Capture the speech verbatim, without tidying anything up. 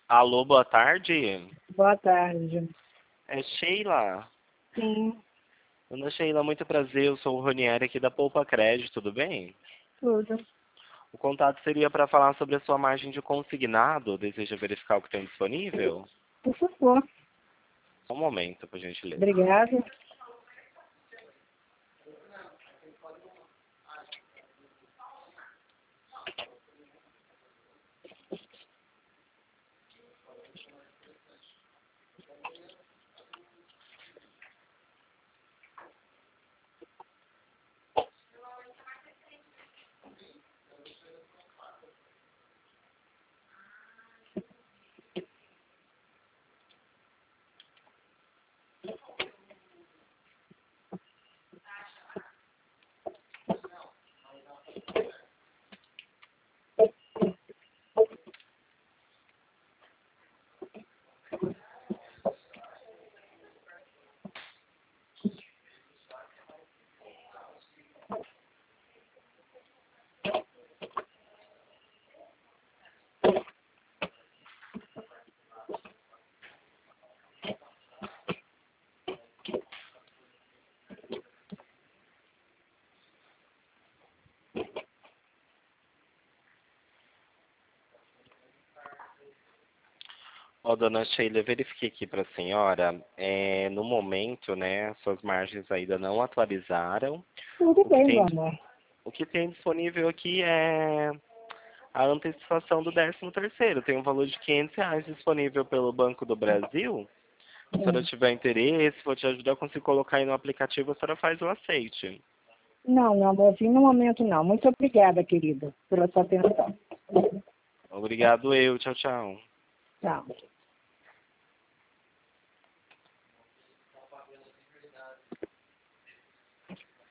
Alô, boa tarde. Boa tarde. É Sheila. Sim, Dona Sheila, muito prazer. Eu sou o Ronieri aqui da Poupa Crédito, tudo bem? tudo. O contato seria para falar sobre a sua margem de consignado. Deseja verificar o que tem disponível? Por favor. Só um momento, por gentileza. Obrigada. Ó, dona Sheila, eu verifiquei aqui para a senhora. É, no momento, né, suas margens ainda não atualizaram. Tudo O que bem, meu tem, amor. o que tem disponível aqui é a antecipação do décimo terceiro. Tem um valor de quinhentos reais disponível pelo Banco do Brasil. Se a senhora Hum. tiver interesse, vou te ajudar a conseguir colocar aí no aplicativo, a senhora faz o aceite. Não, meu amorzinho, no momento não. Muito obrigada, querida, pela sua atenção. Obrigado eu. Tchau, tchau. Tchau.